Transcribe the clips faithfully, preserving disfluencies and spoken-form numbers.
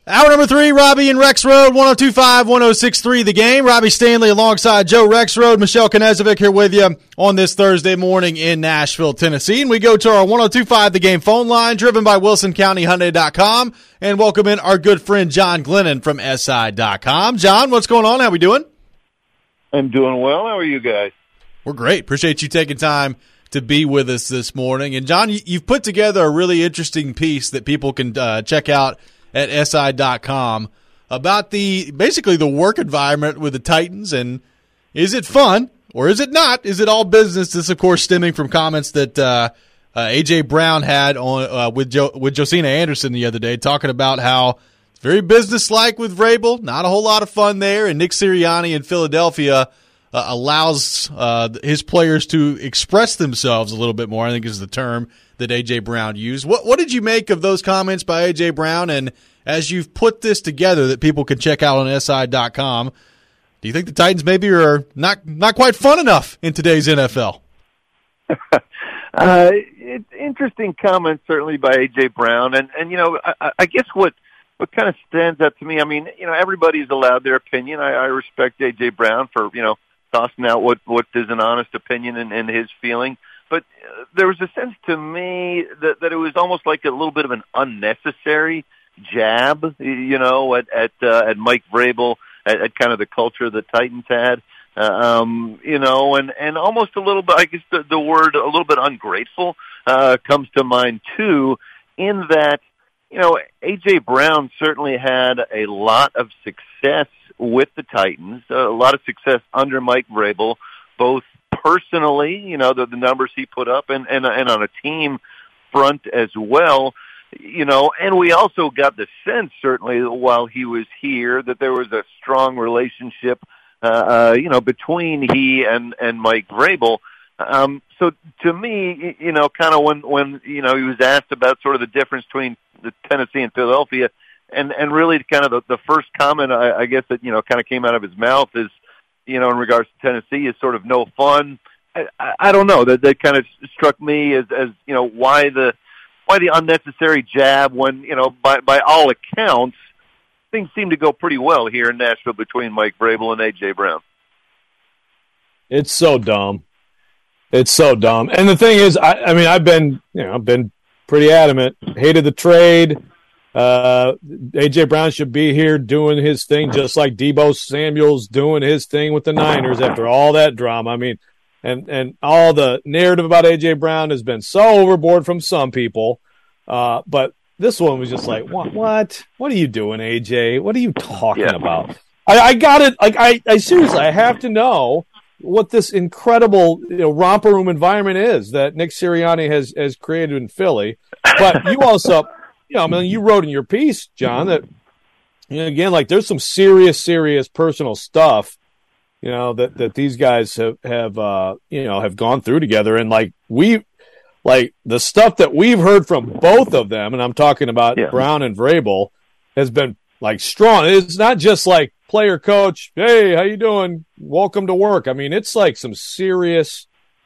Hour number three, Robbie and Rexrode, one oh two five, one oh six three The Game. Robbie Stanley alongside Joe Rexrode, Michelle Knezovic here with you on this Thursday morning in Nashville, Tennessee. And we go to our one oh two five The Game phone line, driven by Wilson County Hyundai dot com, and welcome in our good friend John Glennon from S I dot com. John, what's going on? How we doing? I'm doing well. How are you guys? We're great. Appreciate you taking time to be with us this morning. And John, you've put together a really interesting piece that people can uh, check out at S I dot com about the basically the work environment with the Titans, and is it fun or is it not? Is it all business? This, of course, stemming from comments that uh, uh, A J. Brown had on uh, with jo- with Josina Anderson the other day, talking about how it's very businesslike with Vrabel, not a whole lot of fun there, and Nick Sirianni in Philadelphia uh, allows uh, his players to express themselves a little bit more, I think is the term that A J. Brown used. What what did you make of those comments by A J. Brown? And as you've put this together that people can check out on S I dot com, do you think the Titans maybe are not not quite fun enough in today's N F L? uh, it's interesting comments, certainly by A J. Brown. And, and you know, I, I guess what, what kind of stands out to me, I mean, you know, everybody's allowed their opinion. I, I respect A J. Brown for, you know, tossing out what, what is an honest opinion and, and his feeling. But uh, there was a sense to me that, that it was almost like a little bit of an unnecessary jab, you know, at at, uh, at Mike Vrabel, at, at kind of the culture the Titans had, uh, um, you know, and, and almost a little bit, I guess the, the word a little bit ungrateful uh, comes to mind too, in that, you know, A J. Brown certainly had a lot of success with the Titans, a lot of success under Mike Vrabel, both personally, you know, the, the numbers he put up, and, and, and on a team front as well, you know, and we also got the sense, certainly, while he was here, that there was a strong relationship, uh, uh, you know, between he and, and Mike Vrabel. Um, so to me, you know, kind of when, when, you know, he was asked about sort of the difference between the Tennessee and Philadelphia, and, and really kind of the, the first comment, I, I guess, that, you know, kind of came out of his mouth is, you know, in regards to Tennessee, is sort of no fun. I, I, I don't know. That that kind of struck me as, as you know, why the why the unnecessary jab when, you know, by by all accounts, things seem to go pretty well here in Nashville between Mike Vrabel and A J. Brown. It's so dumb. It's so dumb. And the thing is, I, I mean, I've been, you know, I've been pretty adamant. Hated the trade. Uh, A J. Brown should be here doing his thing, just like Deebo Samuel's doing his thing with the Niners after all that drama. I mean, and, and all the narrative about A J. Brown has been so overboard from some people. Uh, but this one was just like, what, what, what are you doing, A J? What are you talking yeah. about? I, I got it. Like, I, I seriously, I have to know what this incredible, you know, romper room environment is that Nick Sirianni has, has created in Philly. But you also, you know, I mean, you wrote in your piece, John, that, you know, again, like there's some serious, serious personal stuff, you know, that, that these guys have, have, uh, you know, have gone through together. And like we, like the stuff that we've heard from both of them, and I'm talking about yeah. Brown and Vrabel, has been like strong. It's not just like player coach, hey, how you doing? Welcome to work. I mean, it's like some serious,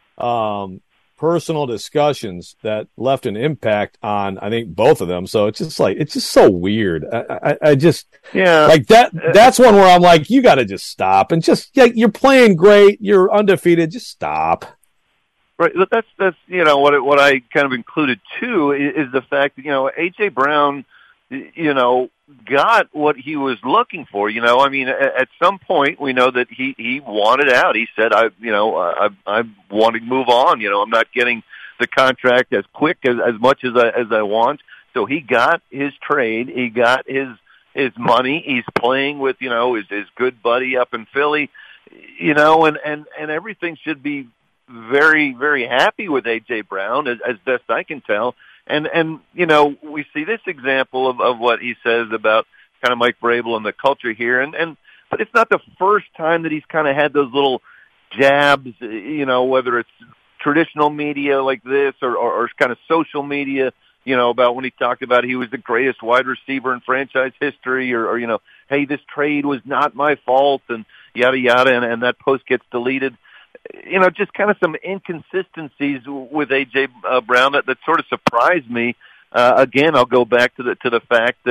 um, personal discussions that left an impact on, I think, both of them. So it's just like, it's just so weird. I, I, I just, yeah, like that, that's one where I'm like, you got to just stop and just, yeah, you're playing great. You're undefeated. Just stop. Right. That's, that's, you know, what, what I kind of included too is, is the fact that, you know, A J. Brown, you know, got what he was looking for. You know, I mean, at, at some point we know that he, he wanted out. He said, I, you know, I, I want to move on. You know, I'm not getting the contract as quick as, as much as I, as I want. So he got his trade. He got his, his money. He's playing with, you know, his, his good buddy up in Philly, you know, and, and, and everything should be very, very happy with A J. Brown as, as best I can tell. And, and, you know, we see this example of, of what he says about kind of Mike Vrabel and the culture here. And, and, but it's not the first time that he's kind of had those little jabs, you know, whether it's traditional media like this or, or, or kind of social media, you know, about when he talked about he was the greatest wide receiver in franchise history or, or you know, hey, this trade was not my fault and yada, yada. And, and that post gets deleted. You know, just kind of some inconsistencies with A J. Uh, Brown that, that sort of surprised me. Uh, again, I'll go back to the to the fact that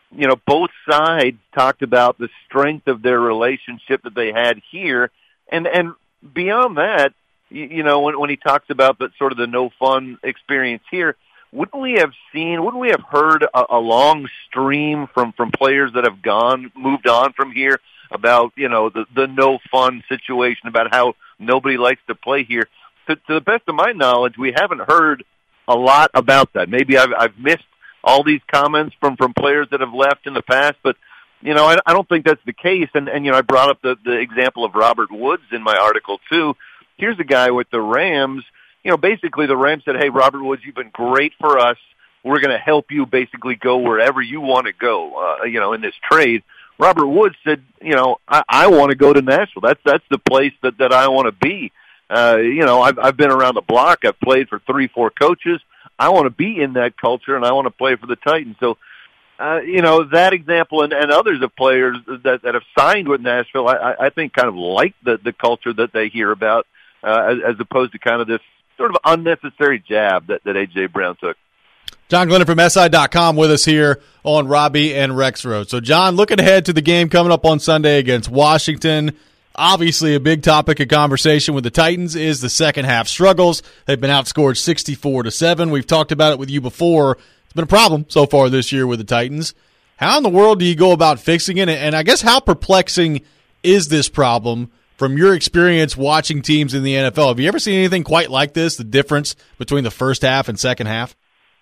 you know, both sides talked about the strength of their relationship that they had here. And, and beyond that, you, you know, when, when he talks about the sort of the no fun experience here, wouldn't we have seen, wouldn't we have heard a, a long stream from, from players that have gone, moved on from here about, you know, the, the no fun situation, about how nobody likes to play here? To, to the best of my knowledge, we haven't heard a lot about that. Maybe I've, I've missed all these comments from, from players that have left in the past, but, you know, I, I don't think that's the case. And, and, you know, I brought up the, the example of Robert Woods in my article too. Here's a guy with the Rams. You know, basically the Rams said, hey, Robert Woods, you've been great for us. We're going to help you basically go wherever you want to go, uh, you know, in this trade. Robert Woods said, you know, I, I want to go to Nashville. That's, that's the place that, that I want to be. Uh, you know, I've, I've been around the block. I've played for three, four coaches. I want to be in that culture, and I want to play for the Titans. So, uh, you know, that example and, and others of players that, that have signed with Nashville, I, I think kind of like the, the culture that they hear about, uh, as, as opposed to kind of this sort of unnecessary jab that, that A J. Brown took. John Glennon from S I dot com with us here on Robbie and Rexroad. So, John, looking ahead to the game coming up on Sunday against Washington, obviously a big topic of conversation with the Titans is the second half struggles. They've been outscored sixty-four to seven. We've talked about it with you before. It's been a problem so far this year with the Titans. How in the world do you go about fixing it? And I guess how perplexing is this problem from your experience watching teams in the N F L? Have you ever seen anything quite like this, the difference between the first half and second half?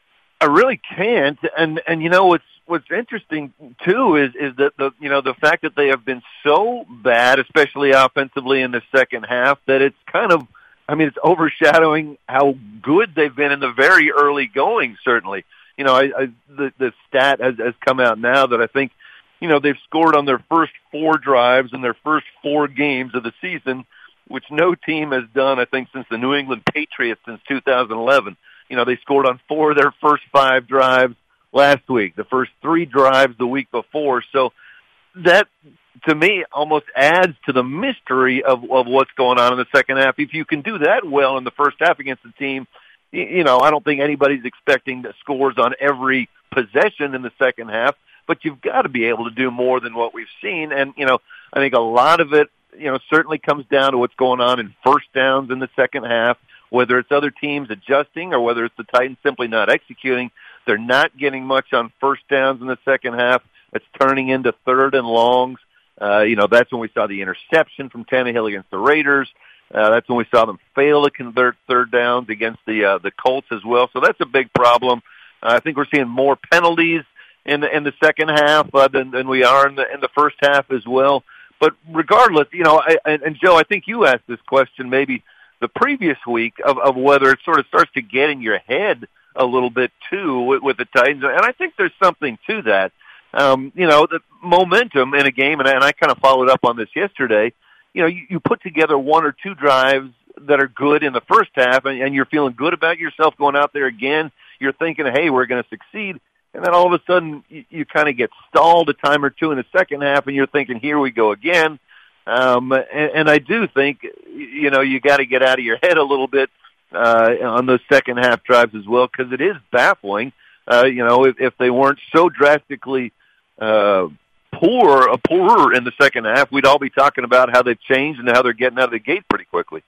I really can't. And, and you know, what's, what's interesting too is, is that the, you know, the fact that they have been so bad, especially offensively in the second half, that it's kind of, I mean, it's overshadowing how good they've been in the very early going, certainly. You know, I, I the, the stat has, has come out now that I think, you know, they've scored on their first four drives in their first four games of the season, which no team has done, I think, since the New England Patriots since two thousand eleven. You know, they scored on four of their first five drives last week, the first three drives the week before. So that, to me, almost adds to the mystery of, of what's going on in the second half. If you can do that well in the first half against the team, you know, I don't think anybody's expecting the scores on every possession in the second half, but you've got to be able to do more than what we've seen. And, you know, I think a lot of it, you know, certainly comes down to what's going on in first downs in the second half, whether it's other teams adjusting or whether it's the Titans simply not executing. They're not getting much on first downs in the second half. It's turning into third and longs. Uh, you know, that's when we saw the interception from Tannehill against the Raiders. Uh, that's when we saw them fail to convert third downs against the uh, the Colts as well. So that's a big problem. Uh, I think we're seeing more penalties in the in the second half uh, than than we are in the in the first half as well. But regardless, you know, I, and, and Joe, I think you asked this question maybe the previous week of, of whether it sort of starts to get in your head a little bit too with, with the Titans, and I think there's something to that. Um, you know, the momentum in a game, and I, and I kind of followed up on this yesterday. You know, you, you put together one or two drives that are good in the first half, and, and you're feeling good about yourself going out there again. You're thinking, hey, we're going to succeed. And then all of a sudden, you, you kind of get stalled a time or two in the second half, and you're thinking, here we go again. Um, and, and I do think, you know, you got to get out of your head a little bit uh, on those second half drives as well, because it is baffling. Uh, you know, if, if they weren't so drastically uh, poor, uh, poorer in the second half, we'd all be talking about how they've changed and how they're getting out of the gate pretty quickly.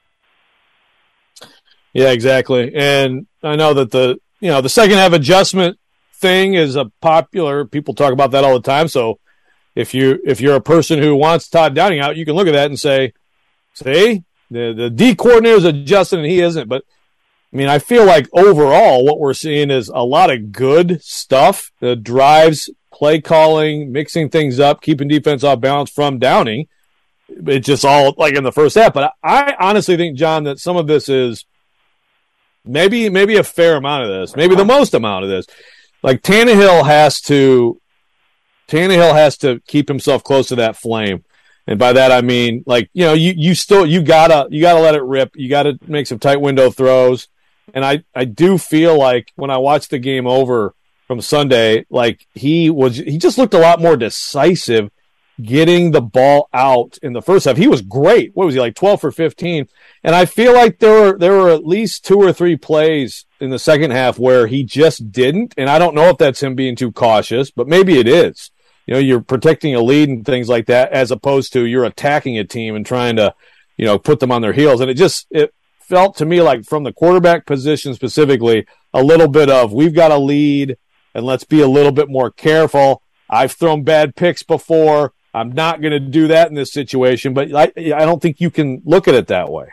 Yeah, exactly. And I know that the, you know, the second half adjustment thing is a popular, people talk about that all the time. So if you, if you're a person who wants Todd Downing out, you can look at that and say, see, the, the D coordinator is adjusting and he isn't. But I mean, I feel like overall what we're seeing is a lot of good stuff, the drives, play calling, mixing things up, keeping defense off balance from Downing. It's just all like in the first half. But I honestly think, John, that some of this is maybe, maybe a fair amount of this, maybe the most amount of this. Like Tannehill has to, Tannehill has to keep himself close to that flame. And by that, I mean, like, you know, you, you still, you gotta, you gotta let it rip. You gotta make some tight window throws. And I, I do feel like when I watched the game over from Sunday, like he was, he just looked a lot more decisive getting the ball out in the first half. He was great. What was he, like twelve for fifteen? And I feel like there were there were at least two or three plays in the second half where he just didn't. And I don't know if that's him being too cautious, but maybe it is. You know, you're protecting a lead and things like that, as opposed to you're attacking a team and trying to, you know, put them on their heels. And it just it felt to me like from the quarterback position specifically, a little bit of we've got a lead and let's be a little bit more careful. I've thrown bad picks before. I'm not going to do that in this situation, but I, I don't think you can look at it that way.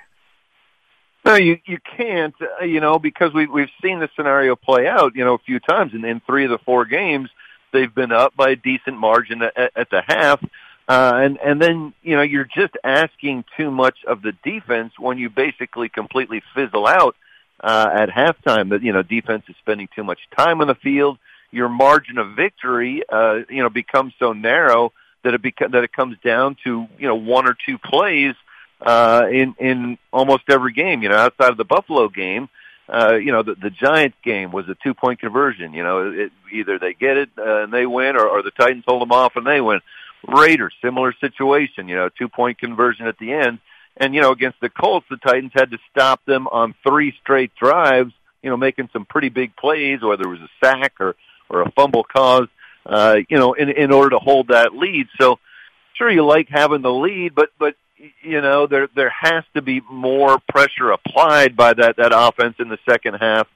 No, you you can't, uh, you know, because we we've seen the scenario play out, you know, a few times. And in three of the four games, they've been up by a decent margin at, at the half. Uh, and, and then, you know, you're just asking too much of the defense when you basically completely fizzle out uh, at halftime. That, you know, defense is spending too much time on the field. Your margin of victory, uh, you know, becomes so narrow that it beca- that it comes down to, you know, one or two plays uh, in in almost every game. You know, outside of the Buffalo game, uh, you know, the, the Giants game was a two point conversion. You know, it, either they get it uh, and they win, or, or the Titans hold them off and they win. Raiders, similar situation. You know, two point conversion at the end, and you know, against the Colts, the Titans had to stop them on three straight drives. You know, making some pretty big plays, whether it was a sack or or a fumble caused, uh, you know, in, in order to hold that lead. So, sure, you like having the lead, but, but, you know, there, there has to be more pressure applied by that, that offense in the second half.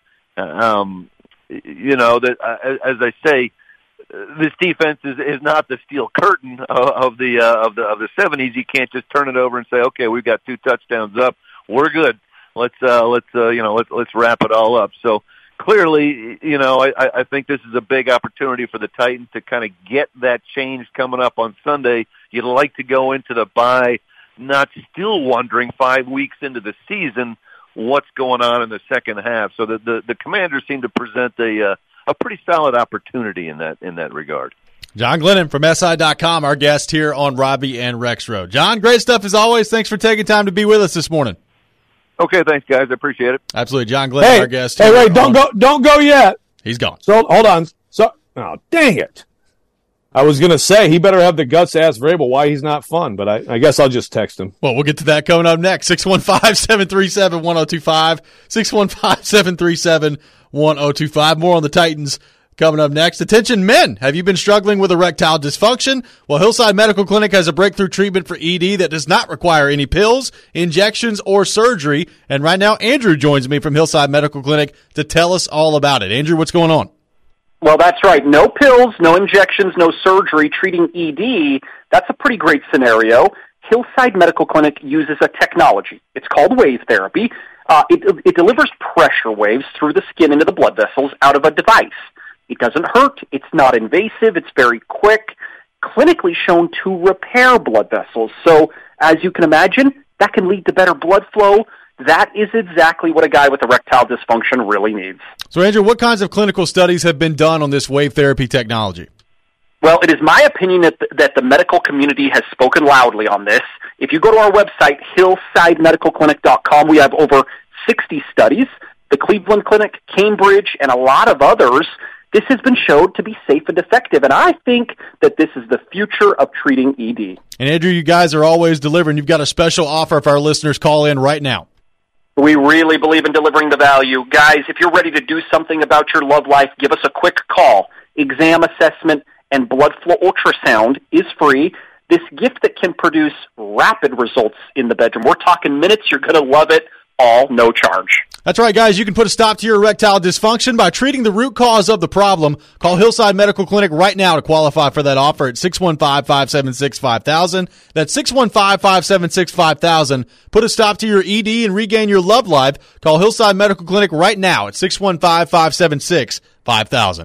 Um, you know, that, uh, as I say, this defense is, is not the steel curtain of, of the, uh, of the, of the seventies. You can't just turn it over and say, okay, we've got two touchdowns up. We're good. Let's, uh, let's, uh, you know, let's, let's wrap it all up. So, clearly, you know, I, I think this is a big opportunity for the Titans to kind of get that change coming up on Sunday. You'd like to go into the bye not still wondering five weeks into the season what's going on in the second half. So the the, the Commanders seem to present a uh, a pretty solid opportunity in that in that regard. John Glennon from S I dot com, our guest here on Robbie and Rex Road. John, great stuff as always. Thanks for taking time to be with us this morning. Okay, thanks, guys. I appreciate it. Absolutely. John Glennon, Hey, our guest. hey, here wait, don't on- go, don't go yet. He's gone. So hold on. So, oh, dang it! I was gonna say he better have the guts to ask Vrabel why he's not fun, but I, I guess I'll just text him. Well, we'll get to that coming up next. six one five, seven three seven, one oh two five. six one five, seven three seven, one oh two five. More on the Titans coming up next. Attention men, have you been struggling with erectile dysfunction? Well, Hillside Medical Clinic has a breakthrough treatment for E D that does not require any pills, injections, or surgery. And right now, Andrew joins me from Hillside Medical Clinic to tell us all about it. Andrew, what's going on? Well, that's right. No pills, no injections, no surgery, treating E D. That's a pretty great scenario. Hillside Medical Clinic uses a technology. It's called wave therapy. Uh, it, it delivers pressure waves through the skin into the blood vessels out of a device. It doesn't hurt. It's not invasive. It's very quick, clinically shown to repair blood vessels. So, as you can imagine, that can lead to better blood flow. That is exactly what a guy with erectile dysfunction really needs. So, Andrew, what kinds of clinical studies have been done on this wave therapy technology? Well, it is my opinion that the, that the medical community has spoken loudly on this. If you go to our website, hillside medical clinic dot com, we have over sixty studies. The Cleveland Clinic, Cambridge, and a lot of others. This has been shown to be safe and effective, and I think that this is the future of treating E D. And, Andrew, you guys are always delivering. You've got a special offer if our listeners call in right now. We really believe in delivering the value. Guys, if you're ready to do something about your love life, give us a quick call. Exam assessment and blood flow ultrasound is free. This gift that can produce rapid results in the bedroom. We're talking minutes. You're going to love it. All no charge. That's right, guys. You can put a stop to your erectile dysfunction by treating the root cause of the problem. Call Hillside Medical Clinic right now to qualify for that offer at six one five, five seven six, five thousand. That's six one five, five seven six, five thousand. Put a stop to your E D and regain your love life. Call Hillside Medical Clinic right now at six one five, five seven six, five thousand.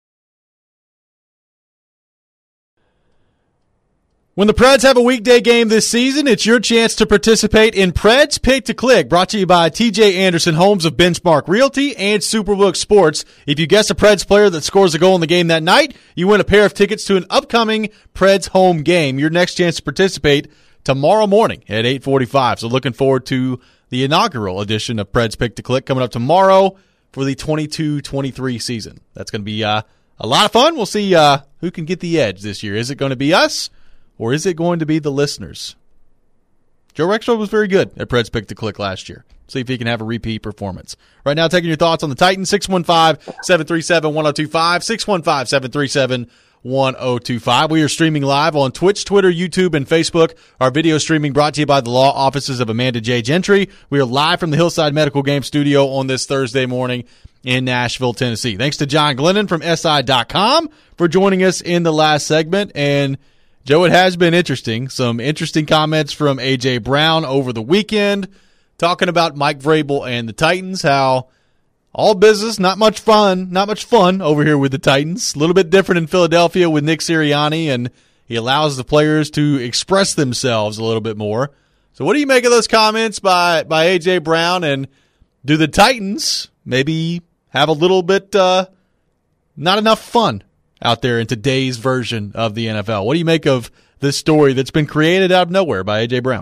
When the Preds have a weekday game this season, it's your chance to participate in Preds Pick to Click, brought to you by T J Anderson Homes of Benchmark Realty and Superbook Sports. If you guess a Preds player that scores a goal in the game that night, you win a pair of tickets to an upcoming Preds home game. Your next chance to participate tomorrow morning at eight forty-five. So looking forward to the inaugural edition of Preds Pick to Click coming up tomorrow for the twenty-two twenty-three season. That's going to be uh, a lot of fun. We'll see uh, who can get the edge this year. Is it going to be us? or is it going to be the listeners? Joe Rexrode was very good at Pred's Pick to Click last year. See if he can have a repeat performance. Right now, taking your thoughts on the Titans, six one five, seven three seven, one oh two five, six one five, seven three seven, one oh two five. We are streaming live on Twitch, Twitter, YouTube, and Facebook. Our video streaming brought to you by the law offices of Amanda J. Gentry. We are live from the Hillside Medical Game Studio on this Thursday morning in Nashville, Tennessee. Thanks to John Glennon from S I dot com for joining us in the last segment. And Joe, it has been interesting. Some interesting comments from A J. Brown over the weekend, talking about Mike Vrabel and the Titans, how all business, not much fun, not much fun over here with the Titans. A little bit different in Philadelphia with Nick Sirianni, and he allows the players to express themselves a little bit more. So what do you make of those comments by, by A J. Brown, and do the Titans maybe have a little bit uh, not enough fun out there in today's version of the N F L? What do you make of this story that's been created out of nowhere by A J. Brown?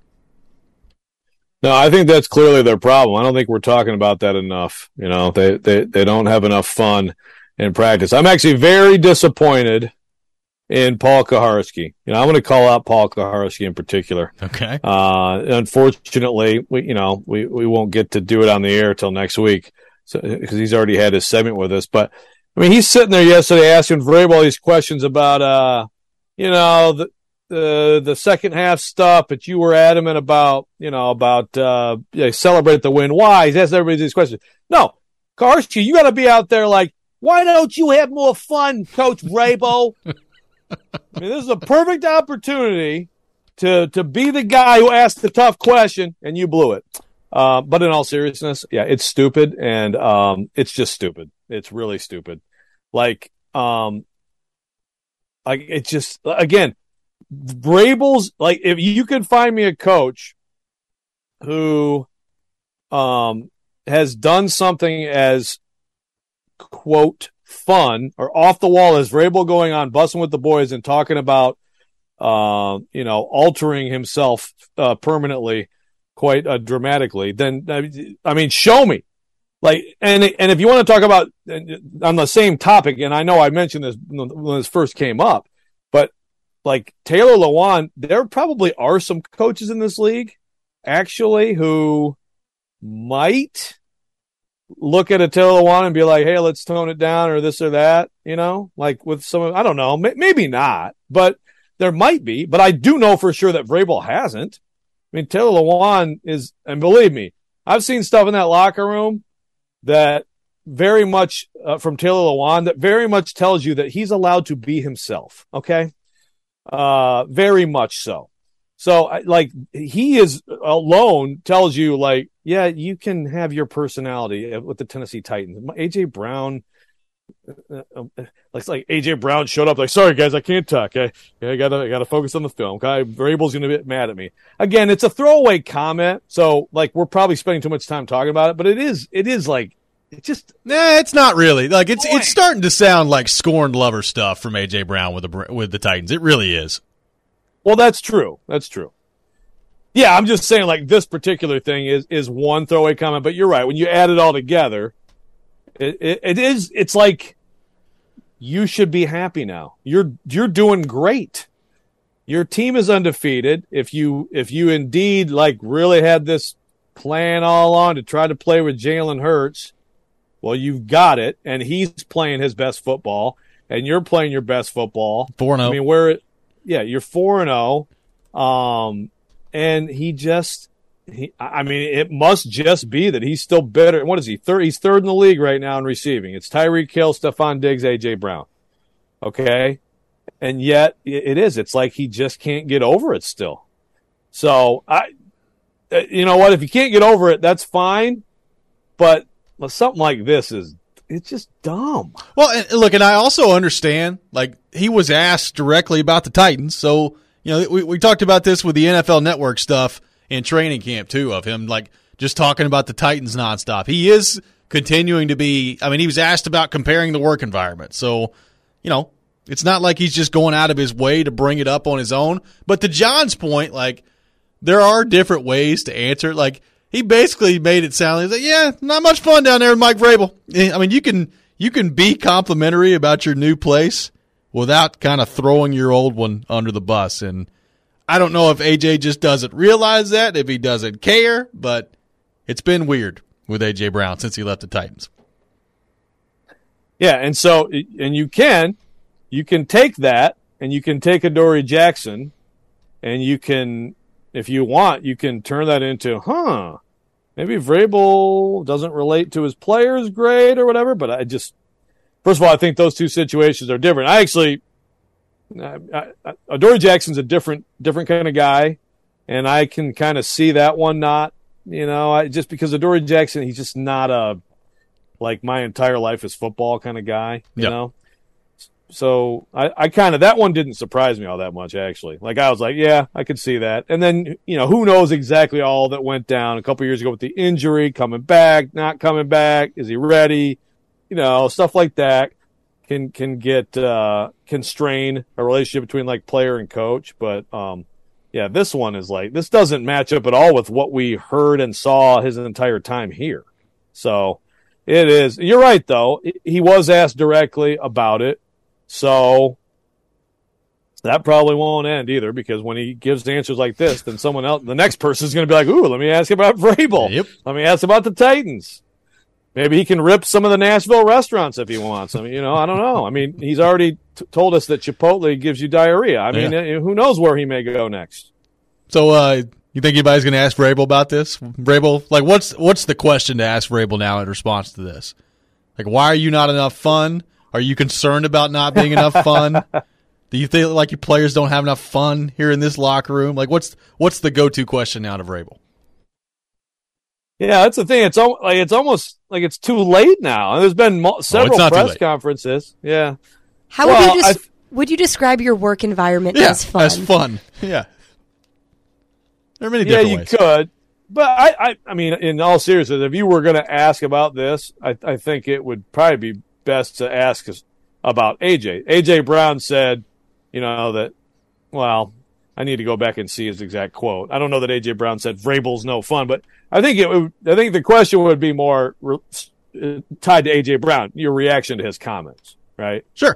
No, I think that's clearly their problem. I don't think we're talking about that enough. You know, they, they, they don't have enough fun in practice. I'm actually very disappointed in Paul Kuharsky. You know, I'm going to call out Paul Kuharsky in particular. Okay. Uh, unfortunately, we, you know, we, we won't get to do it on the air till next week, so, because he's already had his segment with us. But I mean, he's sitting there yesterday asking Vrabel all these questions about, uh, you know, the, the, the second half stuff that you were adamant about, you know, about, uh, yeah, celebrate the win. Why? He's asking everybody these questions. No, Kuharsky, you got to be out there like, why don't you have more fun, Coach Vrabel? I mean, this is a perfect opportunity to, to be the guy who asked the tough question, and you blew it. Uh, but in all seriousness, yeah, it's stupid, and um, it's just stupid. It's really stupid. Like, um, like it's just, again, Vrabel's, like, if you could find me a coach who um, has done something as, quote, fun or off the wall as Vrabel going on, busting with the boys and talking about, uh, you know, altering himself uh, permanently, quite uh, dramatically, then, I mean, show me. Like, and and if you want to talk about on the same topic, and I know I mentioned this when this first came up, but like Taylor Lewan, there probably are some coaches in this league actually who might look at a Taylor Lewan and be like, hey, let's tone it down or this or that, you know, like with some, I don't know, maybe not, but there might be. But I do know for sure that Vrabel hasn't. I mean, Taylor Lewan is, and believe me, I've seen stuff in that locker room that very much uh, from Taylor Lewan that very much tells you that he's allowed to be himself. Okay. Uh, very much so. So I, like he is alone tells you like, yeah, you can have your personality with the Tennessee Titans. A J. Brown, uh, uh, like, like A J. Brown showed up like, sorry guys, I can't talk. I, I gotta, I gotta focus on the film. Okay? Vrabel's gonna get mad at me again. It's a throwaway comment, so like we're probably spending too much time talking about it. But it is, it is like it just. Nah, it's not really like it's. Boy. It's starting to sound like scorned lover stuff from A J. Brown with the with the Titans. It really is. Well, that's true. That's true. Yeah, I'm just saying like this particular thing is is one throwaway comment, but you're right. When you add it all together, it, it, it is. It's like you should be happy now. You're you're doing great. Your team is undefeated. If you if you indeed like really had this plan all along to try to play with Jalen Hurts, well, you've got it, and he's playing his best football, and you're playing your best football. Four and zero. I mean, where? Yeah, you're four and zero. Um, and he just. He, I mean, it must just be that he's still better. What is he? Third. He's third in the league right now in receiving. It's Tyreek Hill, Stephon Diggs, A J. Brown. Okay, and yet it is. It's like he just can't get over it still. So I, you know what? If you can't get over it, that's fine. But something like this is. It's just dumb. Well, and look, and I also understand. Like he was asked directly about the Titans, so you know we we talked about this with the N F L Network stuff in training camp too, of him like just talking about the Titans nonstop. He is continuing to be, I mean, he was asked about comparing the work environment. So, you know, it's not like he's just going out of his way to bring it up on his own. But to John's point, like, there are different ways to answer. Like, he basically made it sound like, yeah, not much fun down there with Mike Vrabel. I mean, you can you can be complimentary about your new place without kind of throwing your old one under the bus. And I don't know if A J just doesn't realize that, if he doesn't care, but it's been weird with A J Brown since he left the Titans. Yeah, and so and you can you can take that and you can take Adoree Jackson and you can, if you want, you can turn that into, huh, maybe Vrabel doesn't relate to his players great or whatever, but I just, first of all, I think those two situations are different. I actually, I, I, Adoree Jackson's a different different kind of guy, and I can kind of see that one not, you know, I, just because Adoree Jackson, he's just not a, like my entire life is football kind of guy, you yep. know? So I, I kind of, that one didn't surprise me all that much, actually. Like, I was like, yeah, I could see that. And then, you know, who knows exactly all that went down a couple years ago with the injury, coming back, not coming back, is he ready? You know, stuff like that can can get, uh, can strain a relationship between, like, player and coach. But, um, yeah, this one is like, this doesn't match up at all with what we heard and saw his entire time here. So it is. You're right, though. He was asked directly about it. So that probably won't end either, because when he gives answers like this, then someone else, the next person is going to be like, ooh, let me ask about Vrabel. Yep. Let me ask about the Titans. Maybe he can rip some of the Nashville restaurants if he wants. I mean, you know, I don't know. I mean, he's already t- told us that Chipotle gives you diarrhea. I mean, yeah. who knows where he may go next. So, uh, you think anybody's going to ask Vrabel about this? Vrabel, like, what's what's the question to ask Vrabel now in response to this? Like, why are you not enough fun? Are you concerned about not being enough fun? Do you feel like your players don't have enough fun here in this locker room? Like, what's what's the go-to question now to Vrabel? Yeah, that's the thing. It's al- like it's almost like it's too late now. And there's been mo- several oh, press conferences. Yeah. How well, would you des- th- would you describe your work environment yeah, as fun? As fun. Yeah. There are many yeah, different you ways. could. But I, I, I mean, in all seriousness, if you were going to ask about this, I, I think it would probably be best to ask us about A J. A J Brown said, you know, that, well, I need to go back and see his exact quote. I don't know that A J Brown said Vrabel's no fun, but I think it would, I think the question would be more re- tied to A J Brown, your reaction to his comments, right? Sure.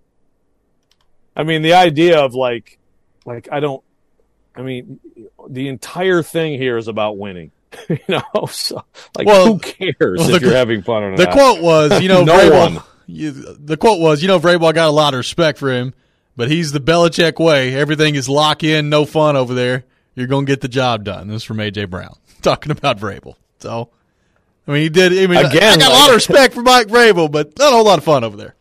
I mean, the idea of like, like I don't, I mean, the entire thing here is about winning. You know, so like, well, who cares well, if the, you're having fun or not? The quote was, you know, no Vrabel, one. You, the quote was, you know, Vrabel, I got a lot of respect for him, but he's the Belichick way. Everything is lock in, no fun over there. You're going to get the job done. This is from A J Brown talking about Vrabel. So, I mean, he did. I mean, Again, I got like, a lot of respect for Mike Vrabel, but not a whole lot of fun over there.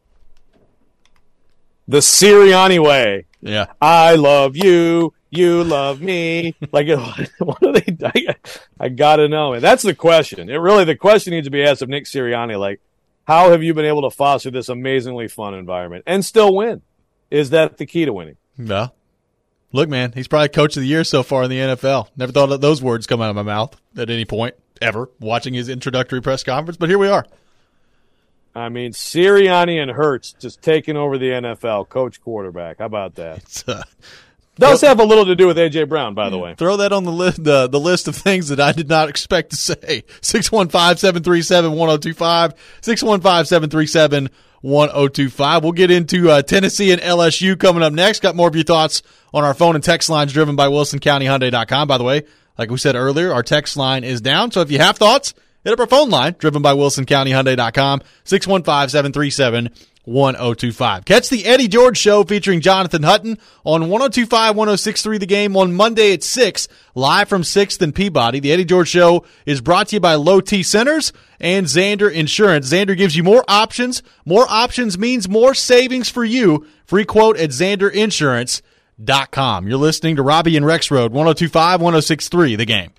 The Sirianni way. Yeah. I love you. You love me. Like, what are they? I, I got to know. And that's the question. It really, the question needs to be asked of Nick Sirianni. Like, how have you been able to foster this amazingly fun environment and still win? Is that the key to winning? Well, look, man, he's probably coach of the year so far in the N F L. Never thought that those words come out of my mouth at any point ever watching his introductory press conference, but here we are. I mean, Sirianni and Hurts just taking over the N F L, coach quarterback. How about that? It's, uh, Does have a little to do with A J Brown, by the way. Throw that on the list, the, the list of things that I did not expect to say. six one five, seven three seven, one oh two five, six one five, seven three seven, one oh two five. We'll get into uh, Tennessee and L S U coming up next. Got more of your thoughts on our phone and text lines driven by Wilson County Hyundai dot com. By the way, like we said earlier, our text line is down. So if you have thoughts, hit up our phone line driven by Wilson County Hyundai dot com, six one five, seven three seven, one oh two five. Catch the Eddie George Show featuring Jonathan Hutton on one oh two five, one oh six three The Game on Monday at six, live from sixth and Peabody. The Eddie George Show is brought to you by Low T Centers and Zander Insurance. Zander gives you more options. More options means more savings for you. Free quote at zander insurance dot com. You're listening to Robbie and Rex Road, one oh two five, one oh six three The Game.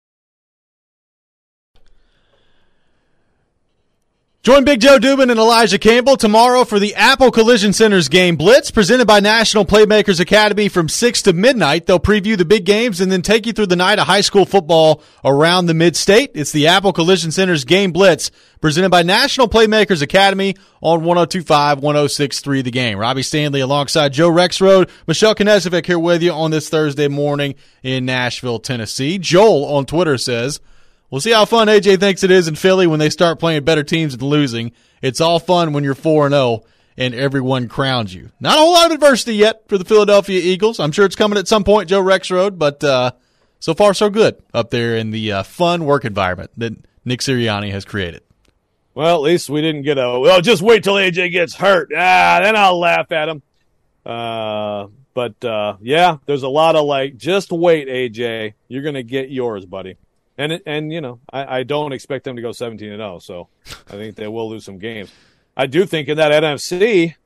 Join Big Joe Dubin and Elijah Campbell tomorrow for the Apple Collision Center's Game Blitz, presented by National Playmakers Academy from six to midnight. They'll preview the big games and then take you through the night of high school football around the mid-state. It's the Apple Collision Center's Game Blitz, presented by National Playmakers Academy on one oh two five, one oh six three The Game. Robbie Stanley alongside Joe Rexrode, Michelle Knezovic here with you on this Thursday morning in Nashville, Tennessee. Joel on Twitter says, we'll see how fun A J thinks it is in Philly when they start playing better teams and losing. It's all fun when you're four and oh and everyone crowns you. Not a whole lot of adversity yet for the Philadelphia Eagles. I'm sure it's coming at some point, Joe Rexrode, but uh, so far so good up there in the uh, fun work environment that Nick Sirianni has created. Well, at least we didn't get a, well, just wait till A J gets hurt. Ah, then I'll laugh at him. Uh, but, uh, yeah, there's a lot of like, just wait, A J. You're going to get yours, buddy. And, and you know, I, I don't expect them to go seventeen and oh, so I think they will lose some games. I do think in that N F C,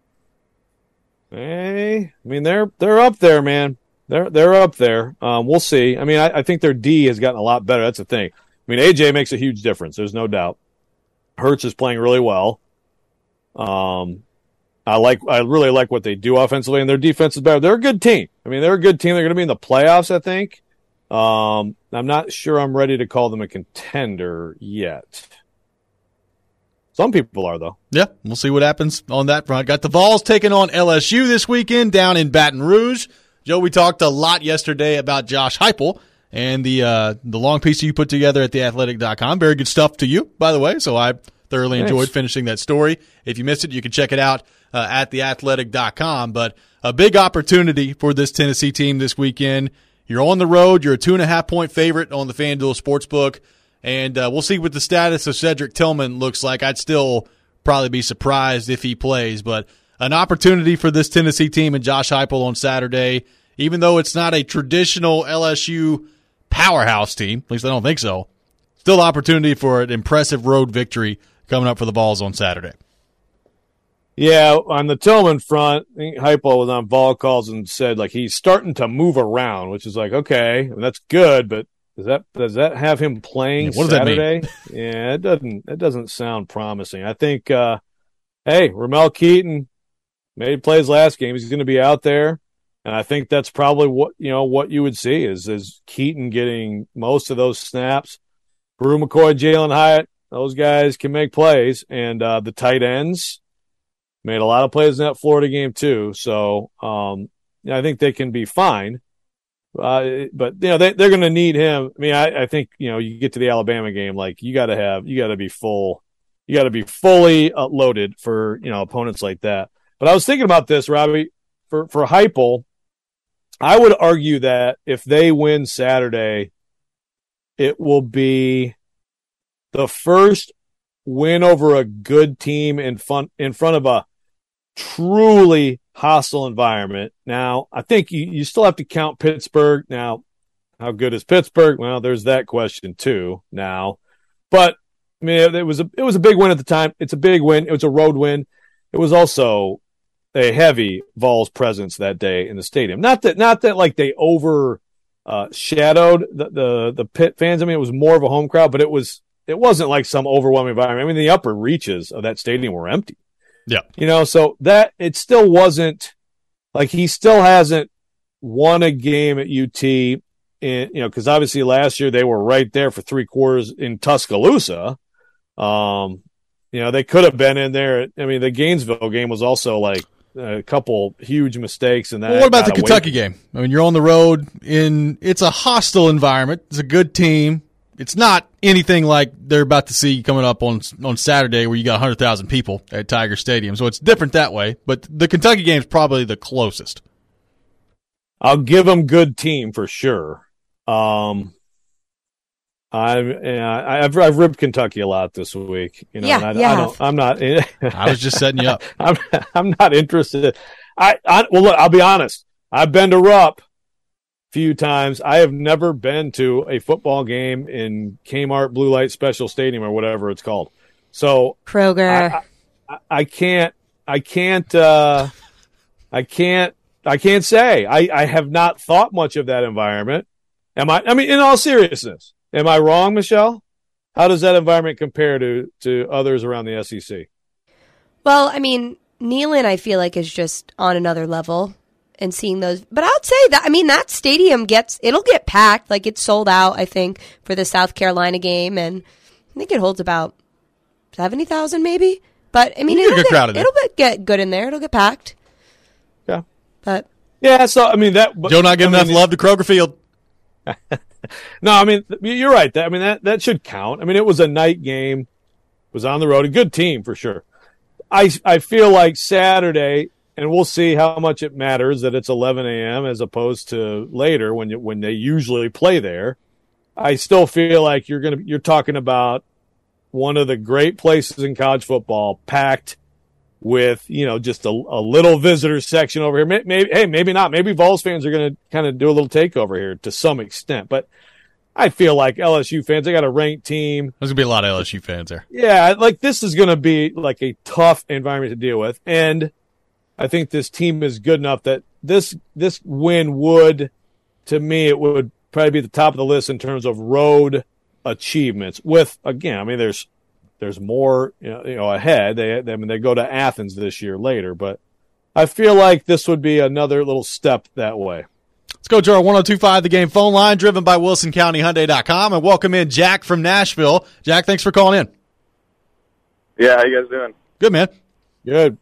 hey, I mean, they're they're up there, man. They're they're up there. Um, we'll see. I mean, I, I think their D has gotten a lot better. That's the thing. I mean, A J makes a huge difference. There's no doubt. Hurts is playing really well. Um, I like. I really like what they do offensively, and their defense is better. They're a good team. I mean, they're a good team. They're going to be in the playoffs, I think. Um, I'm not sure I'm ready to call them a contender yet. Some people are, though. Yeah, we'll see what happens on that front. Got the Vols taking on L S U this weekend down in Baton Rouge. Joe, we talked a lot yesterday about Josh Heupel and the uh, the long piece you put together at the athletic dot com. Very good stuff to you, by the way, so I thoroughly Thanks. enjoyed finishing that story. If you missed it, you can check it out uh, at the athletic dot com. But a big opportunity for this Tennessee team this weekend. You're on the road. You're a two-and-a-half-point favorite on the FanDuel Sportsbook. And uh, we'll see what the status of Cedric Tillman looks like. I'd still probably be surprised if he plays. But an opportunity for this Tennessee team and Josh Heupel on Saturday, even though it's not a traditional L S U powerhouse team, at least I don't think so, still opportunity for an impressive road victory coming up for the Vols on Saturday. Yeah, on the Tillman front, I think Heupel was on Vol calls and said like he's starting to move around, which is like, okay, that's good, but does that does that have him playing yeah, what does Saturday? That mean? Yeah, it doesn't it doesn't sound promising. I think uh hey, Ramel Keaton made plays last game. He's gonna be out there. And I think that's probably what you know what you would see is is Keaton getting most of those snaps. Brew McCoy, Jalen Hyatt, those guys can make plays, and uh, the tight ends made a lot of plays in that Florida game too. So um, yeah, I think they can be fine. Uh, but you know they they're going to need him. I mean, I, I think you know you get to the Alabama game, like you got to have you got to be full, you got to be fully uh, loaded for you know opponents like that. But I was thinking about this, Robbie, for for Heupel. I would argue that if they win Saturday, it will be the first win over a good team in front in front of a truly hostile environment. Now, I think you, you still have to count Pittsburgh. Now, how good is Pittsburgh? Well, there's that question too now. But I mean, it was a it was a big win at the time. It's a big win. It was a road win. It was also a heavy Vols presence that day in the stadium. Not that, not that like they over uh, shadowed the, the the Pitt fans. I mean, it was more of a home crowd, but it was it wasn't like some overwhelming environment. I mean, the upper reaches of that stadium were empty. Yeah, you know, so that it still wasn't like he still hasn't won a game at U T. In, you know, because obviously last year they were right there for three quarters in Tuscaloosa. Um, you know, they could have been in there. I mean, the Gainesville game was also like a couple huge mistakes in that. Well, what about the Kentucky game? I mean, you're on the road in it's a hostile environment. It's a good team. It's not anything like they're about to see coming up on on Saturday where you got one hundred thousand people at Tiger Stadium. So it's different that way. But the Kentucky game is probably the closest. I'll give them good team for sure. Um, I've, I've I've ripped Kentucky a lot this week. You know, yeah, and I, yeah. I don't. I'm not. I was just setting you up. I'm I'm not interested. I, I well, look. I'll be honest. I've been to Rupp a few times. I have never been to a football game in Kmart Blue Light Special Stadium or whatever it's called. So Kroger. I, I, I can't. I can't. Uh, I can't. I can't say. I, I have not thought much of that environment. Am I? I mean, in all seriousness. Am I wrong, Michelle? How does that environment compare to, to others around the S E C? Well, I mean, Neyland, I feel like, is just on another level and seeing those. But I would say that, I mean, that stadium gets, it'll get packed. Like, it's sold out, I think, for the South Carolina game. And I think it holds about seventy thousand maybe. But, I mean, You get a it'll, good get, crowd in there. it'll get good in there. It'll get packed. Yeah. But Yeah, so, I mean, that. Joe not getting I enough mean, love to Kroger Field. No, I mean, you're right. I mean, that, that should count. I mean, it was a night game. It was on the road. A good team, for sure. I I feel like Saturday, and we'll see how much it matters that it's eleven a.m. as opposed to later when you, when they usually play there. I still feel like you're gonna you're talking about one of the great places in college football, packed with, you know, just a, a little visitor section over here. Maybe, maybe hey, maybe not. Maybe Vols fans are going to kind of do a little takeover here to some extent. But I feel like L S U fans, they got a ranked team. There's going to be a lot of L S U fans there. Yeah, like this is going to be like a tough environment to deal with. And I think this team is good enough that this this win would, to me, it would probably be at the top of the list in terms of road achievements. With, again, I mean, there's There's more, you know, you know ahead. They, they, I mean, they go to Athens this year later, but I feel like this would be another little step that way. Let's go to our one oh two point five The Game phone line, driven by Wilson County Hyundai dot com, and welcome in Jack from Nashville. Jack, thanks for calling in. Yeah, how you guys doing? Good, man. Good.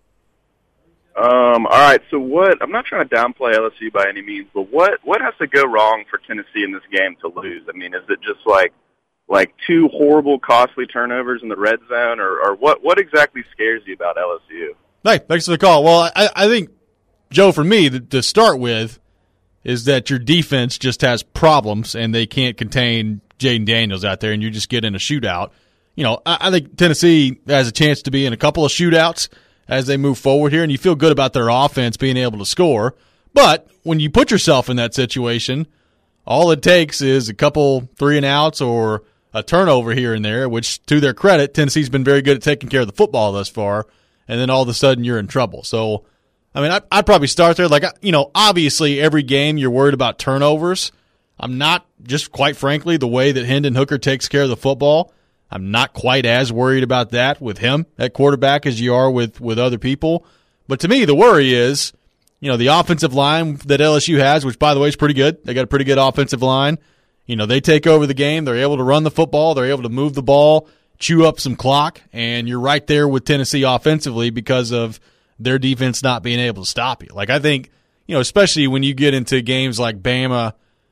Um, all right, so what, I'm not trying to downplay L S U by any means, but what, what has to go wrong for Tennessee in this game to lose? I mean, is it just like, like two horrible, costly turnovers in the red zone, or, or what, what exactly scares you about L S U? Hey, thanks for the call. Well, I, I think, Joe, for me, to, to start with, is that your defense just has problems, and they can't contain Jaden Daniels out there, and you just get in a shootout. You know, I, I think Tennessee has a chance to be in a couple of shootouts as they move forward here, and you feel good about their offense being able to score. But when you put yourself in that situation, all it takes is a couple three and outs or a turnover here and there, which, to their credit, Tennessee's been very good at taking care of the football thus far, and then all of a sudden you're in trouble. So, I mean, I'd, I'd probably start there. Like, you know, obviously every game you're worried about turnovers. I'm not, just quite frankly, the way that Hendon Hooker takes care of the football, I'm not quite as worried about that with him at quarterback as you are with, with other people. But to me, the worry is, you know, the offensive line that L S U has, which, by the way, is pretty good. They got a pretty good offensive line. You know, they take over the game. They're able to run the football. They're able to move the ball, chew up some clock, and you're right there with Tennessee offensively because of their defense not being able to stop you. Like, I think, you know, especially when you get into games like Bama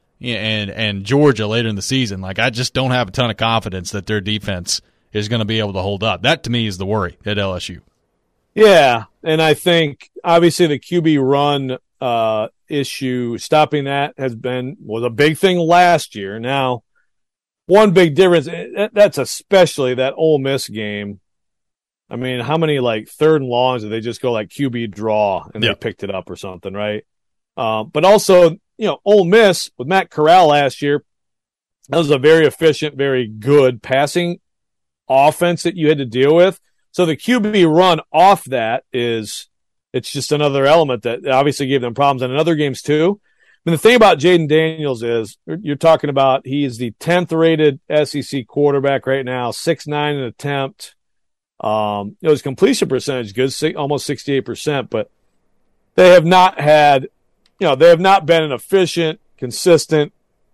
and and Georgia later in the season, like, I just don't have a ton of confidence that their defense is going to be able to hold up. That, to me, is the worry at L S U. Yeah, and I think, obviously, the Q B run uh, issue, stopping that has been was a big thing last year. Now, one big difference, that's especially that Ole Miss game. I mean, how many, like, third and longs did they just go, like, Q B draw and yep. they picked it up or something, right? Uh, but also, you know, Ole Miss with Matt Corral last year, that was a very efficient, very good passing offense that you had to deal with. So the Q B run off that is, it's just another element that obviously gave them problems in other games too. And the thing about Jaden Daniels is, you're talking about he is the tenth rated S E C quarterback right now, six nine an attempt. Um, you know, his completion percentage is good, almost sixty-eight percent, but they have not had, you know, they have not been an efficient, consistent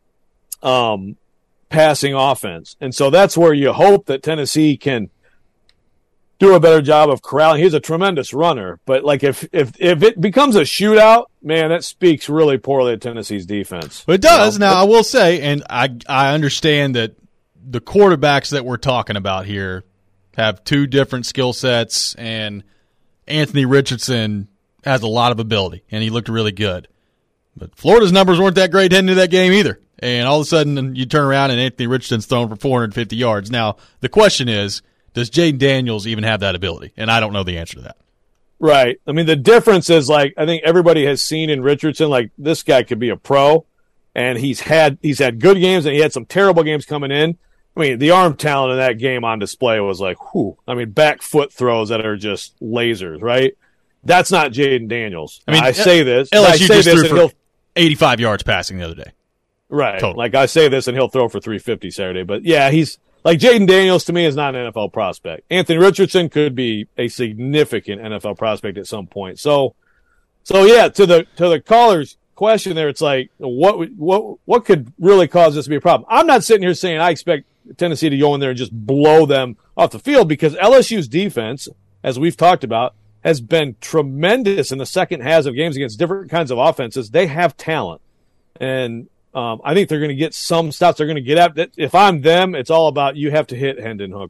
um, passing offense. And so that's where you hope that Tennessee can do a better job of corralling. He's a tremendous runner, but like if if if it becomes a shootout, man, that speaks really poorly of Tennessee's defense. But it does. You know? Now, I will say, and I I understand that the quarterbacks that we're talking about here have two different skill sets, and Anthony Richardson has a lot of ability, and he looked really good. But Florida's numbers weren't that great heading into that game either. And all of a sudden, you turn around and Anthony Richardson's thrown for four hundred fifty yards. Now, the question is, does Jaden Daniels even have that ability? And I don't know the answer to that. Right. I mean, the difference is, like, I think everybody has seen in Richardson, like, this guy could be a pro, and he's had he's had good games, and he had some terrible games coming in. I mean, the arm talent in that game on display was like, whew. I mean, back foot throws that are just lasers, right? That's not Jaden Daniels. I mean, I say this. L S U I say just this threw and for eighty-five yards passing the other day. Right. Total. Like, I say this, and he'll throw for three fifty Saturday. But, yeah, he's – like, Jaden Daniels, to me, is not an N F L prospect. Anthony Richardson could be a significant N F L prospect at some point. So, so yeah, to the to the caller's question there, it's like, what what what could really cause this to be a problem? I'm not sitting here saying I expect Tennessee to go in there and just blow them off the field, because L S U's defense, as we've talked about, has been tremendous in the second halves of games against different kinds of offenses. They have talent. And um, I think they're going to get some stops they're going to get at. If I'm them, it's all about you have to hit Hendon Hooker.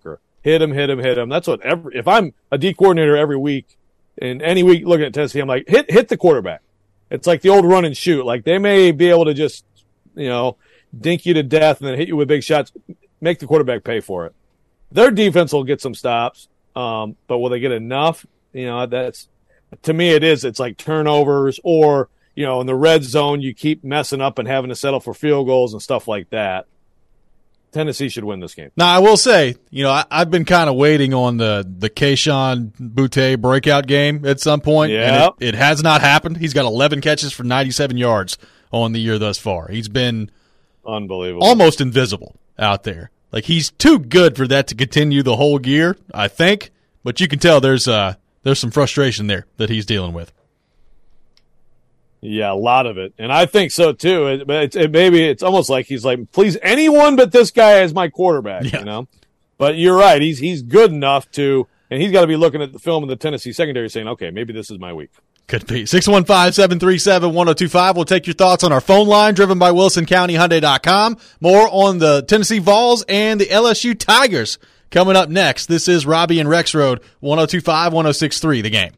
hit him, hit him, hit him. That's what every, if I'm a D coordinator every week, and any week looking at Tennessee, I'm like, hit hit the quarterback. It's like the old run and shoot. Like they may be able to just, you know, dink you to death and then hit you with big shots. Make the quarterback pay for it. Their defense will get some stops, um, but will they get enough? You know, that's to me it is. It's like turnovers or, you know, in the red zone you keep messing up and having to settle for field goals and stuff like that. Tennessee should win this game. Now, I will say, you know, I, I've been kind of waiting on the, the Kayshon Boutte breakout game at some point. Yep. And it, it has not happened. He's got eleven catches for ninety-seven yards on the year thus far. He's been unbelievable, almost invisible out there. Like, he's too good for that to continue the whole year, I think. But you can tell there's uh, there's some frustration there that he's dealing with. Yeah, a lot of it. And I think so, too. It, but it's, it, maybe it's almost like he's like, please, anyone but this guy as my quarterback, yeah. you know? But you're right. He's he's good enough to – and he's got to be looking at the film of the Tennessee secondary saying, okay, maybe this is my week. Could be. six one five, seven three seven, one oh two five. We'll take your thoughts on our phone line, driven by Wilson County Hyundai dot com. More on the Tennessee Vols and the L S U Tigers coming up next. This is Robbie and Rex Road, one oh two five, one oh six three, The Game.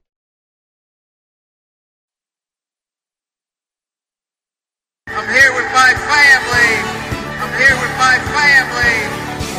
I'm here with my family. I'm here with my family.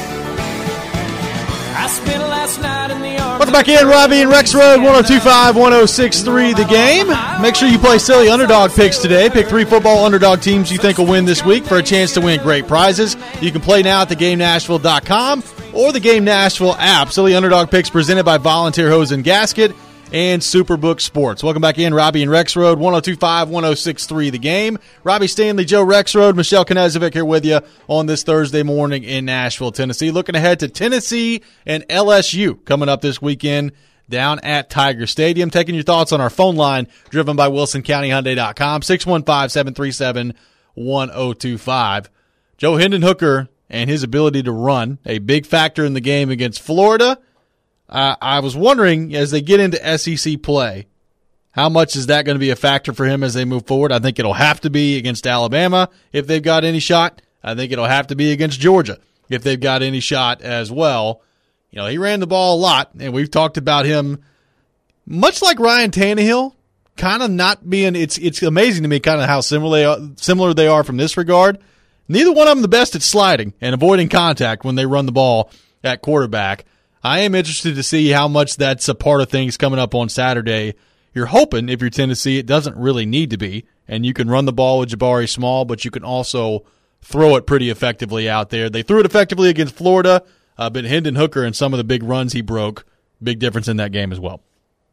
I spent last night in the arms. Welcome back in, Robbie and Rex Road, one oh two five, one oh six three, The Game. Make sure you play silly underdog picks today. Pick three football underdog teams you think will win this week for a chance to win great prizes. You can play now at the game nashville dot com or the Game Nashville app. Silly underdog picks presented by Volunteer Hose and Gasket and Superbook Sports. Welcome back in, Robbie and Rex Road, one oh two five, one oh six three, The Game. Robbie Stanley, Joe Rex Road, Michelle Knezovic here with you on this Thursday morning in Nashville, Tennessee. Looking ahead to Tennessee and L S U coming up this weekend down at Tiger Stadium. Taking your thoughts on our phone line, driven by Wilson County Hyundai dot com, six one five, seven three seven, one oh two five. Joe Hendon Hooker and his ability to run, a big factor in the game against Florida. Uh, I was wondering, as they get into S E C play, how much is that going to be a factor for him as they move forward? I think it'll have to be against Alabama if they've got any shot. I think it'll have to be against Georgia if they've got any shot as well. You know, he ran the ball a lot, and we've talked about him much like Ryan Tannehill, kind of not being – it's it's amazing to me kind of how similar they, are, similar they are from this regard. Neither one of them the best at sliding and avoiding contact when they run the ball at quarterback. I am interested to see how much that's a part of things coming up on Saturday. You're hoping, if you're Tennessee, it doesn't really need to be, and you can run the ball with Jabari Small, but you can also throw it pretty effectively out there. They threw it effectively against Florida, uh, but Hendon Hooker and some of the big runs he broke, big difference in that game as well.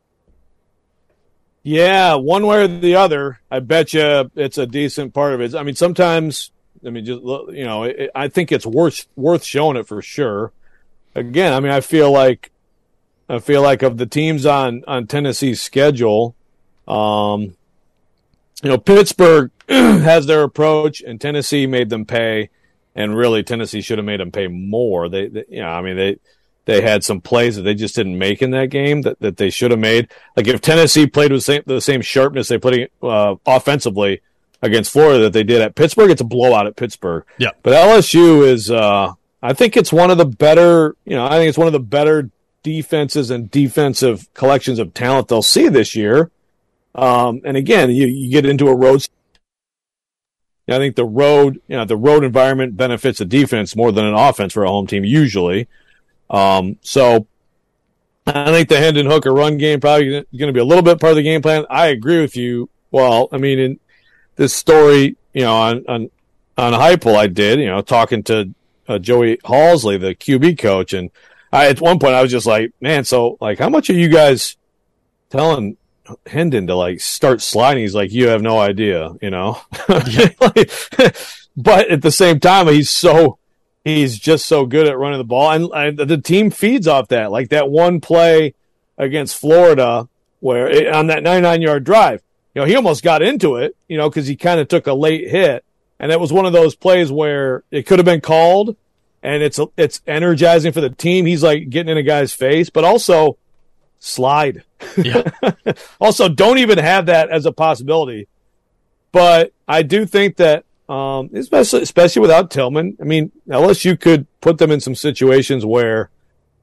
Yeah, one way or the other, I bet you it's a decent part of it. I mean, sometimes, I mean, just you know, it, I think it's worth worth showing it for sure. Again, I mean, I feel like I feel like of the teams on, on Tennessee's schedule, um, you know, Pittsburgh has their approach, and Tennessee made them pay, and really Tennessee should have made them pay more. They, they you know, I mean, they they had some plays that they just didn't make in that game that, that they should have made. Like if Tennessee played with the same, the same sharpness they played uh, offensively against Florida that they did at Pittsburgh, it's a blowout at Pittsburgh. Yeah, but L S U is. Uh, I think it's one of the better, you know, I think it's one of the better defenses and defensive collections of talent they'll see this year. Um, and again, you, you get into a road. I think the road, you know, the road environment benefits the defense more than an offense for a home team usually. Um, so I think the Hendon Hooker run game probably going to be a little bit part of the game plan. I agree with you. Well, I mean, in this story, you know, on, on, on Heupel, I did, you know, talking to, Uh, Joey Halsley, the Q B coach, and I, at one point I was just like, man, so like, how much are you guys telling Hendon to like start sliding? He's like, you have no idea, you know. like, but at the same time, he's so he's just so good at running the ball, and, and the team feeds off that. Like that one play against Florida where it, on that ninety-nine yard drive, you know, he almost got into it, you know, because he kind of took a late hit. And it was one of those plays where it could have been called, and it's it's energizing for the team. He's like getting in a guy's face, but also slide. Yeah. Also, don't even have that as a possibility. But I do think that, um, especially especially without Tillman, I mean, L S U could put them in some situations where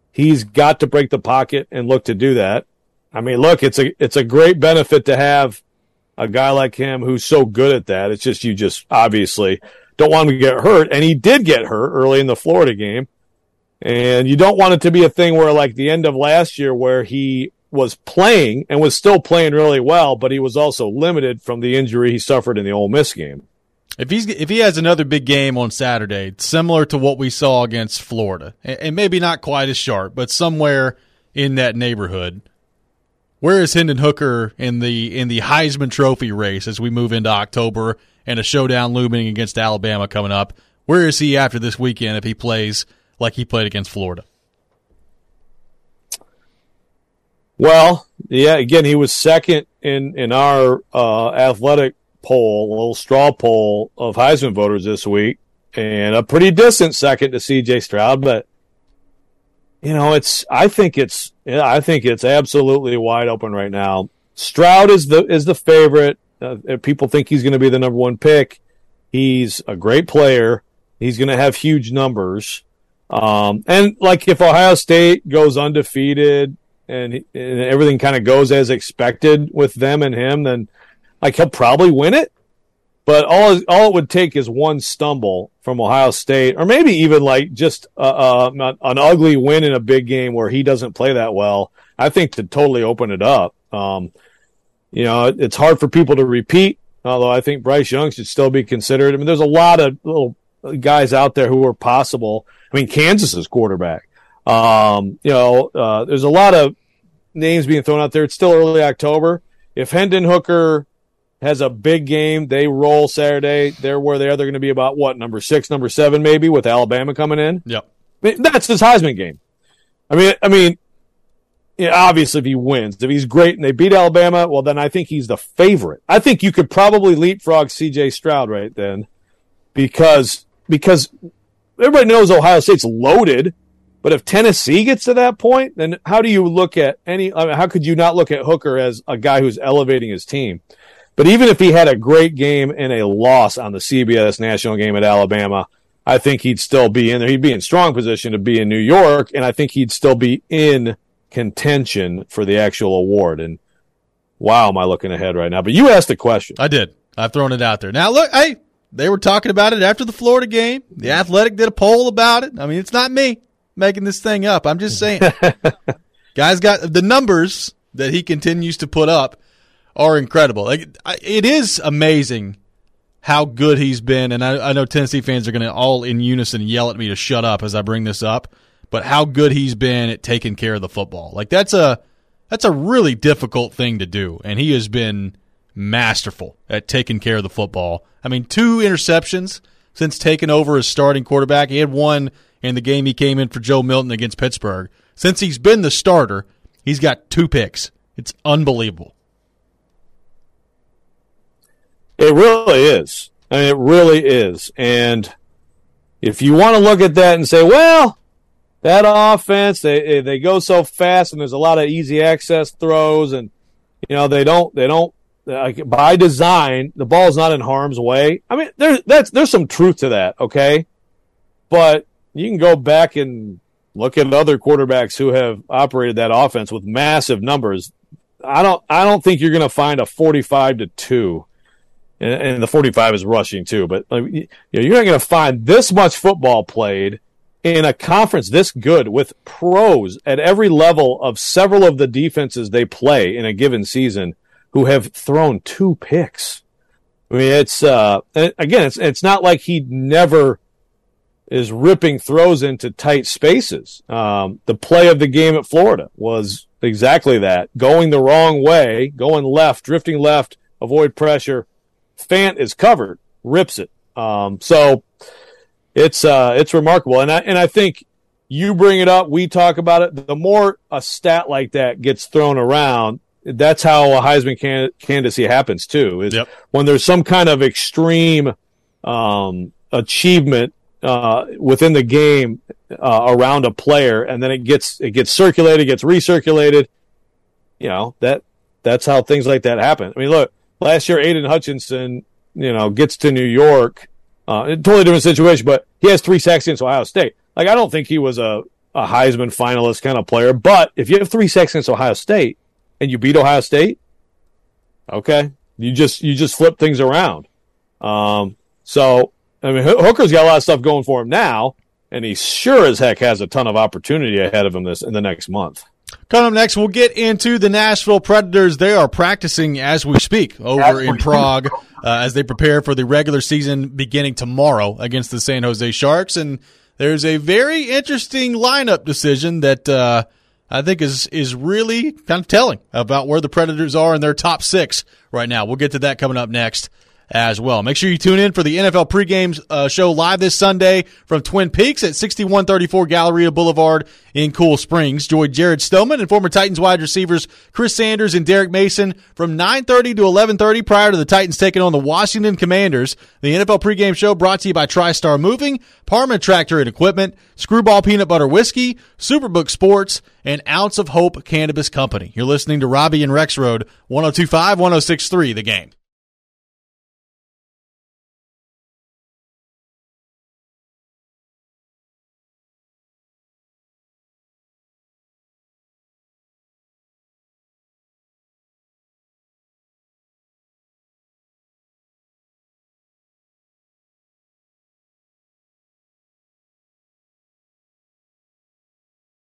he's got to break the pocket and look to do that. I mean, look, it's a it's a great benefit to have a guy like him who's so good at that. It's just you just obviously don't want him to get hurt, and he did get hurt early in the Florida game. And you don't want it to be a thing where, like the end of last year, where he was playing and was still playing really well, but he was also limited from the injury he suffered in the Ole Miss game. If he's if he has another big game on Saturday, similar to what we saw against Florida, and maybe not quite as sharp, but somewhere in that neighborhood, where is Hendon Hooker in the in the Heisman Trophy race as we move into October and a showdown looming against Alabama coming up? Where is he after this weekend if he plays like he played against Florida? Well, yeah, again, he was second in, in our uh, athletic poll, a little straw poll of Heisman voters this week, and a pretty distant second to C J Stroud. But you know, it's I think it's yeah, I think it's absolutely wide open right now. Stroud is the is the favorite. Uh, people think he's going to be the number one pick. He's a great player. He's going to have huge numbers. Um, and like if Ohio State goes undefeated and, and everything kind of goes as expected with them and him, then like he'll probably win it. But all all it would take is one stumble from Ohio State, or maybe even like just uh, uh, an ugly win in a big game where he doesn't play that well. I think to totally open it up. Um, you know, it's hard for people to repeat, although I think Bryce Young should still be considered. I mean, there's a lot of little guys out there who are possible. I mean, Kansas's quarterback. Um, you know, uh, there's a lot of names being thrown out there. It's still early October. If Hendon Hooker has a big game, they roll Saturday, they're where they are. They're going to be about, what, number six, number seven maybe, with Alabama coming in? Yep. I mean, that's his Heisman game. I mean, I mean, yeah, obviously if he wins, if he's great and they beat Alabama, well, then I think he's the favorite. I think you could probably leapfrog C J Stroud right then because because everybody knows Ohio State's loaded, but if Tennessee gets to that point, then how do you look at any I mean, how could you not look at Hooker as a guy who's elevating his team? But even if he had a great game and a loss on the C B S national game at Alabama, I think he'd still be in there. He'd be in strong position to be in New York, and I think he'd still be in contention for the actual award. And wow, am I looking ahead right now? But you asked the question. I did. I've thrown it out there. Now, look, hey, they were talking about it after the Florida game. The Athletic did a poll about it. I mean, it's not me making this thing up. I'm just saying. Guys got the numbers that he continues to put up are incredible. Like, it is amazing how good he's been, and I, I know Tennessee fans are going to all in unison yell at me to shut up as I bring this up, but how good he's been at taking care of the football. Like, that's a that's a really difficult thing to do, and he has been masterful at taking care of the football. I mean, two interceptions since taking over as starting quarterback. He had one in the game he came in for Joe Milton against Pittsburgh. Since he's been the starter, he's got two picks. It's unbelievable. It really is. I mean, it really is. And if you want to look at that and say, well, that offense, they they go so fast and there's a lot of easy access throws and, you know, they don't, they don't, like, by design, the ball's not in harm's way. I mean, there's, that's, there's some truth to that, okay? But you can go back and look at other quarterbacks who have operated that offense with massive numbers. I don't, I don't think you're going to find a forty-five to two. And the forty-five is rushing too, but you know, you're not going to find this much football played in a conference this good with pros at every level of several of the defenses they play in a given season who have thrown two picks. I mean, it's uh, again, it's it's not like he never is ripping throws into tight spaces. Um, the play of the game at Florida was exactly that: going the wrong way, going left, drifting left, avoid pressure. Fant is covered, rips it. Um, so it's uh, it's remarkable, and I and I think you bring it up, we talk about it. The more a stat like that gets thrown around, that's how a Heisman can- candidacy happens too. Is yep. when there's some kind of extreme um, achievement uh, within the game uh, around a player, and then it gets it gets circulated, gets recirculated. You know that that's how things like that happen. I mean, look. Last year, Aiden Hutchinson, you know, gets to New York. Uh, a totally different situation, but he has three sacks against Ohio State. Like, I don't think he was a, a, a Heisman finalist kind of player. But if you have three sacks against Ohio State and you beat Ohio State, okay, you just you just flip things around. Um, so I mean, Hooker's got a lot of stuff going for him now, and he sure as heck has a ton of opportunity ahead of him this in the next month. Coming up next, we'll get into the Nashville Predators. They are practicing as we speak over in Prague uh, as they prepare for the regular season beginning tomorrow against the San Jose Sharks. And there's a very interesting lineup decision that uh, I think is is really kind of telling about where the Predators are in their top six right now. We'll get to that coming up next as well. Make sure you tune in for the N F L pregame uh, show live this Sunday from Twin Peaks at sixty-one thirty-four Galleria Boulevard in Cool Springs. Join Jared Stillman and former Titans wide receivers Chris Sanders and Derek Mason from nine thirty to eleven thirty prior to the Titans taking on the Washington Commanders. The N F L pregame show brought to you by TriStar Moving, Parma Tractor and Equipment, Screwball Peanut Butter Whiskey, Superbook Sports, and Ounce of Hope Cannabis Company. You're listening to Robbie and Rex Road, one oh two point five, one oh six point three The Game.